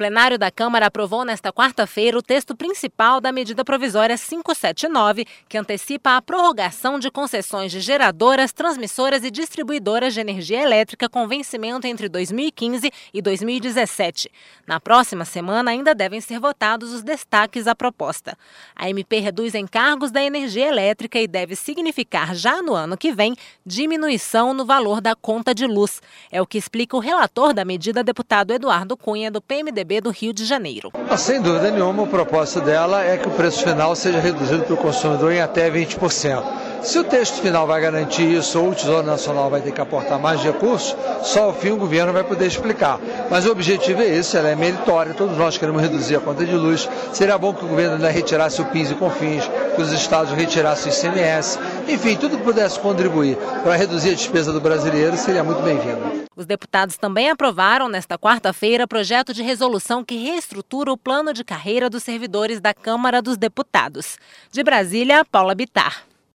plenário da Câmara aprovou nesta quarta-feira o texto principal da medida provisória 579, que antecipa a prorrogação de concessões de geradoras, transmissoras e distribuidoras de energia elétrica com vencimento entre 2015 e 2017. Na próxima semana ainda devem ser votados os destaques à proposta. A MP reduz encargos da energia elétrica e deve significar já no ano que vem diminuição no valor da conta de luz. É o que explica o relator da medida, deputado Eduardo Cunha, do PMDB do Rio de Janeiro. Sem dúvida nenhuma, a proposta dela é que o preço final seja reduzido para o consumidor em até 20%. Se o texto final vai garantir isso ou o Tesouro Nacional vai ter que aportar mais recursos, só ao fim o governo vai poder explicar. Mas o objetivo é esse, ela é meritória, todos nós queremos reduzir a conta de luz. Seria bom que o governo ainda retirasse o PIS e COFINS, que os estados retirassem o ICMS, enfim, tudo que pudesse contribuir para reduzir a despesa do brasileiro seria muito bem-vindo. Os deputados também aprovaram nesta quarta-feira projeto de resolução que reestrutura o plano de carreira dos servidores da Câmara dos Deputados. De Brasília, Paula Bittar.